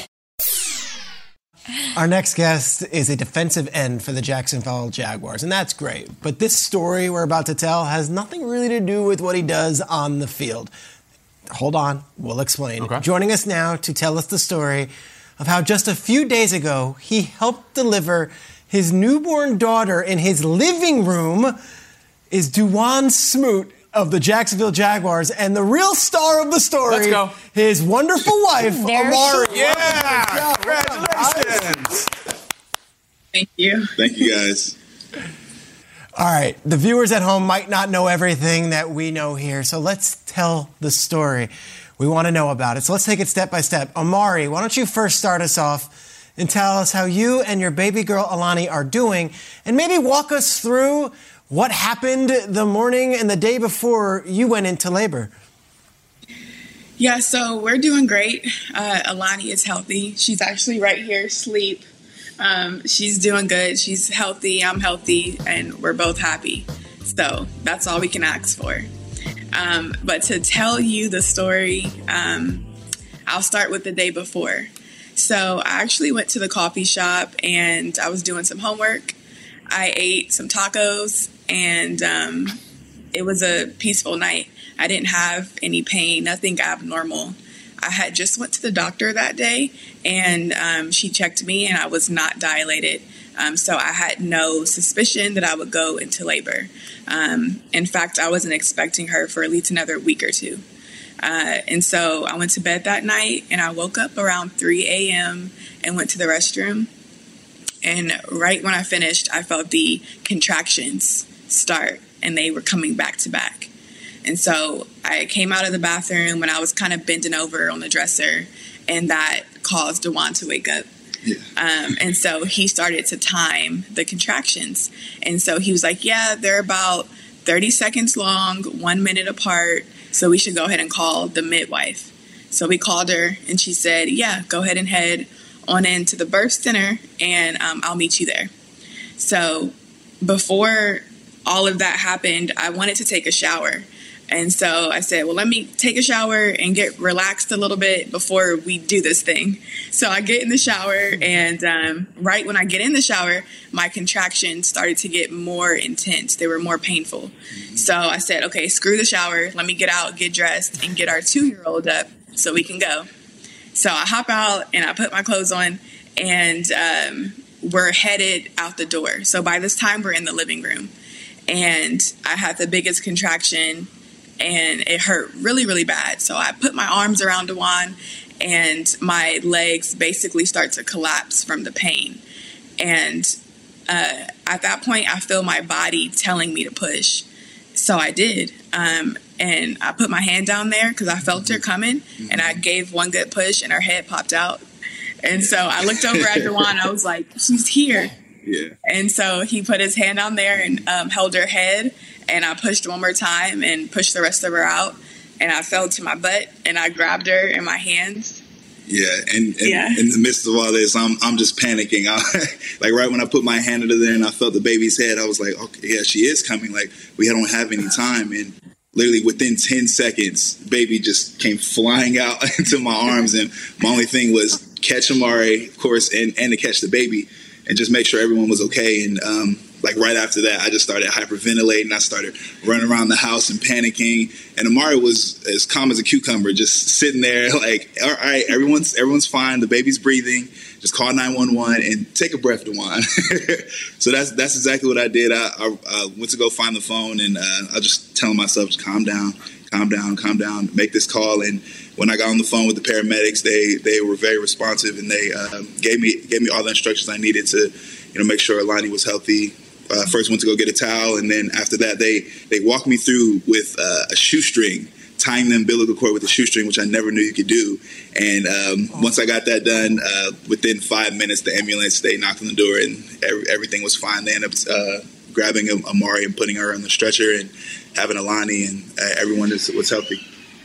Our next guest is a defensive end for the Jacksonville Jaguars, and that's great. But this story we're about to tell has nothing really to do with what he does on the field. Hold on, we'll explain. Okay. Joining us now to tell us the story of how just a few days ago he helped deliver his newborn daughter in his living room is Duwan Smoot of the Jacksonville Jaguars, and the real star of the story, Let's go. his wonderful wife, There Amari. she Yeah! Congratulations! Thank you. Thank you, guys. All right, the viewers at home might not know everything that we know here, so let's tell the story. We want to know about it. So let's take it step by step. Omari, why don't you first start us off and tell us how you and your baby girl, Alani, are doing, and maybe walk us through what happened the morning and the day before you went into labor. Yeah, so we're doing great. Uh, Alani is healthy. She's actually right here asleep. Um, she's doing good. She's healthy. I'm healthy, and we're both happy. So that's all we can ask for. Um, but to tell you the story, um, I'll start with the day before. So I actually went to the coffee shop and I was doing some homework. I ate some tacos and um, it was a peaceful night. I didn't have any pain, nothing abnormal. I had just went to the doctor that day and um, she checked me and I was not dilated. Um, so I had no suspicion that I would go into labor. Um, in fact, I wasn't expecting her for at least another week or two. Uh, and so I went to bed that night and I woke up around three a.m. and went to the restroom. And right when I finished, I felt the contractions start and they were coming back to back. And so I came out of the bathroom and I was kind of bending over on the dresser and that caused Dewan to wake up. Yeah. Um, and so he started to time the contractions. And so he was like, yeah, they're about thirty seconds long, one minute apart. So we should go ahead and call the midwife. So we called her and she said, yeah, go ahead and head on into the birth center and um, I'll meet you there. So before all of that happened, I wanted to take a shower. And so I said, well, let me take a shower and get relaxed a little bit before we do this thing. So I get in the shower and um, right when I get in the shower, my contractions started to get more intense. They were more painful. So I said, okay, screw the shower. Let me get out, get dressed and get our two-year-old up so we can go. So I hop out and I put my clothes on and um, we're headed out the door. So by this time we're in the living room and I had the biggest contraction and it hurt really, really bad. So I put my arms around Dewan and my legs basically start to collapse from the pain. And uh, at that point, I feel my body telling me to push. So I did. Um, and I put my hand down there because I felt her coming and I gave one good push and her head popped out. And so I looked over at Dewan. I was like, she's here. Yeah. And so he put his hand down there and um, held her head. And I pushed one more time and pushed the rest of her out. And I fell to my butt and I grabbed her in my hands. Yeah, and, and yeah. in the midst of all this, I'm I'm just panicking. I, like right when I put my hand under there and I felt the baby's head, I was like, okay, yeah, she is coming. Like we don't have any time. And literally within ten seconds, baby just came flying out into my arms. And my only thing was catch Omari, of course, and, and to catch the baby and just make sure everyone was okay. And um, like right after that, I just started hyperventilating. I started running around the house and panicking. And Omari was as calm as a cucumber, just sitting there like, all right, everyone's everyone's fine. The baby's breathing. Just call nine one one and take a breath, Dewan. So that's that's exactly what I did. I, I, I went to go find the phone and uh, I was just telling myself, just calm down, calm down, calm down, make this call. And when I got on the phone with the paramedics, they they were very responsive and they uh, gave me gave me all the instructions I needed to, you know, make sure Alani was healthy. Uh, first went to go get a towel, and then after that, they they walked me through with uh, a shoestring, tying the umbilical cord with a shoestring, which I never knew you could do. And um, once I got that done, uh, within five minutes, the ambulance, they knocked on the door, and every, everything was fine. They ended up uh, grabbing Omari and putting her on the stretcher and having Alani, and uh, everyone was, was healthy.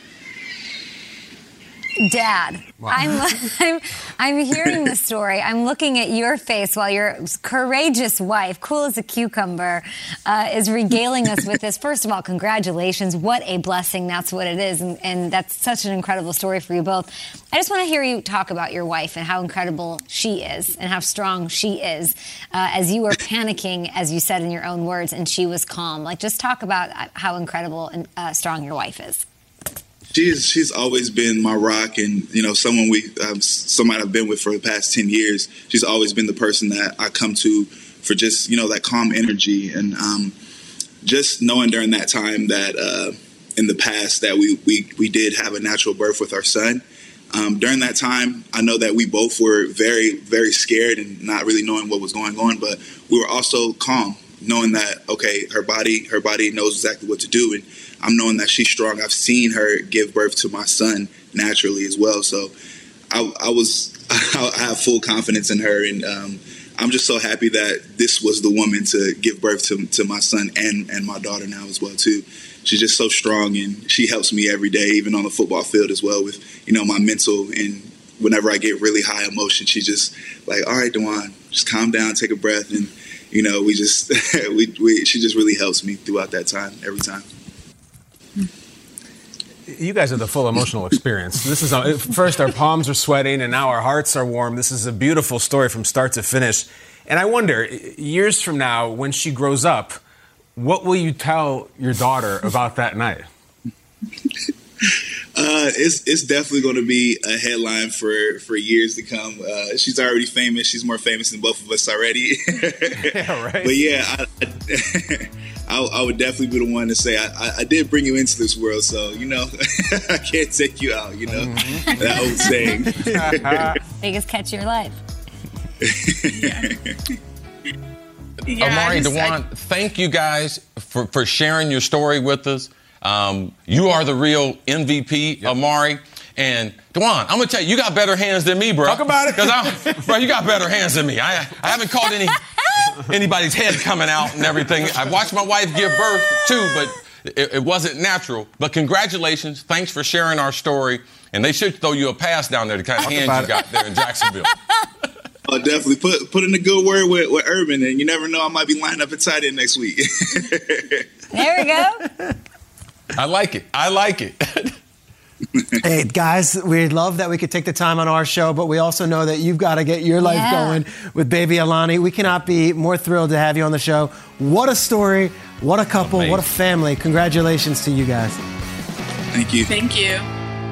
Dad, wow. I'm, I'm, I'm hearing the story. I'm looking at your face while your courageous wife, cool as a cucumber, uh, is regaling us with this. First of all, congratulations. What a blessing. That's what it is. And, and that's such an incredible story for you both. I just want to hear you talk about your wife and how incredible she is and how strong she is uh, as you were panicking, as you said in your own words, and she was calm. Like, just talk about how incredible and uh, strong your wife is. She's she's always been my rock, and you know, someone we um, someone I've been with for the past ten years. She's always been the person that I come to for just, you know, that calm energy, and um, just knowing during that time that uh, in the past that we we we did have a natural birth with our son. Um, during that time, I know that we both were very very scared and not really knowing what was going on, but we were also calm. knowing that, okay, her body, her body knows exactly what to do. And I'm knowing that she's strong. I've seen her give birth to my son naturally as well. So I, I was, I have full confidence in her. And um, I'm just so happy that this was the woman to give birth to, to my son and, and my daughter now as well, too. She's just so strong, and she helps me every day, even on the football field as well, with, you know, my mental. And whenever I get really high emotion, she's just like, all right, Dewan, just calm down, take a breath. And, you know, we just, we, we, she just really helps me throughout that time, every time. You guys are the full emotional experience. This is a, first our palms are sweating and now our hearts are warm. This is a beautiful story from start to finish. And I wonder, years from now, when she grows up, what will you tell your daughter about that night? Uh, it's it's definitely going to be a headline for, for years to come. Uh, she's already famous. She's more famous than both of us already. Yeah, right. But yeah, I, I, I would definitely be the one to say, I, I did bring you into this world, so, you know, I can't take you out, you know, mm-hmm. that old saying. Biggest catch of your life. Yeah, Amari, just, Dewan, I... thank you guys for, for sharing your story with us. Um, you are the real M V P, yep. Amari. And Dewan, I'm gonna tell you, you got better hands than me, bro. Talk about it, because bro, you got better hands than me. I I haven't caught any anybody's head coming out and everything. I watched my wife give birth too, but it, it wasn't natural. But congratulations, thanks for sharing our story. And they should throw you a pass down there, the kind of hands you got there in Jacksonville. Oh, definitely put put in a good word with, with Urban, and you never know, I might be lining up at tight end next week. There we go. I like it. I like it. Hey, guys, we love that we could take the time on our show, but we also know that you've got to get your life yeah. going with baby Alani. We cannot be more thrilled to have you on the show. What a story. What a couple. Amazing. What a family. Congratulations to you guys. Thank you. Thank you.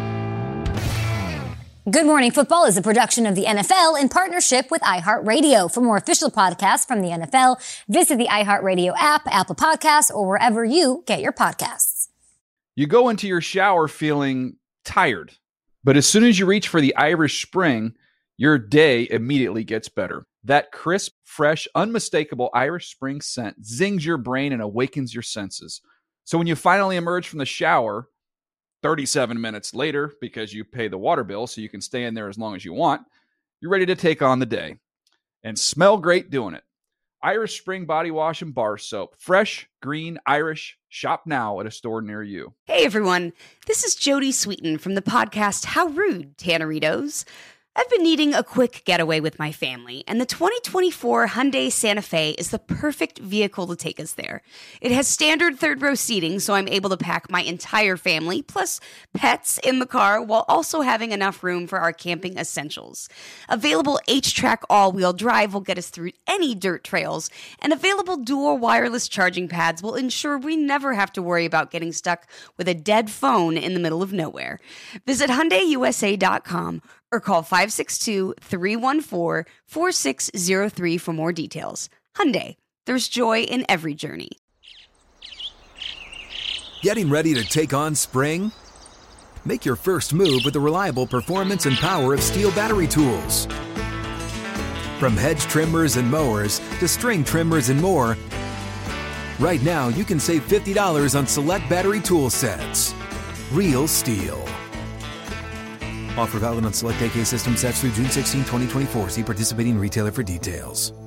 Good Morning Football is a production of the N F L in partnership with iHeartRadio. For more official podcasts from the N F L, visit the iHeartRadio app, Apple Podcasts, or wherever you get your podcasts. You go into your shower feeling tired, but as soon as you reach for the Irish Spring, your day immediately gets better. That crisp, fresh, unmistakable Irish Spring scent zings your brain and awakens your senses. So when you finally emerge from the shower, thirty-seven minutes later, because you pay the water bill so you can stay in there as long as you want, you're ready to take on the day and smell great doing it. Irish Spring Body Wash and Bar Soap. Fresh, green, Irish. Shop now at a store near you. Hey, everyone. This is Jodie Sweetin from the podcast How Rude, Tanneritos. I've been needing a quick getaway with my family, and the twenty twenty-four Hyundai Santa Fe is the perfect vehicle to take us there. It has standard third-row seating, so I'm able to pack my entire family, plus pets, in the car, while also having enough room for our camping essentials. Available H-Track all-wheel drive will get us through any dirt trails, and available dual wireless charging pads will ensure we never have to worry about getting stuck with a dead phone in the middle of nowhere. Visit Hyundai U S A dot com or call five six two, three one four, four six zero three for more details. Hyundai, there's joy in every journey. Getting ready to take on spring? Make your first move with the reliable performance and power of Steel battery tools. From hedge trimmers and mowers to string trimmers and more, right now you can save fifty dollars on select battery tool sets. Real Steel. Offer valid on select A K system sets through June sixteenth, twenty twenty-four. See participating retailer for details.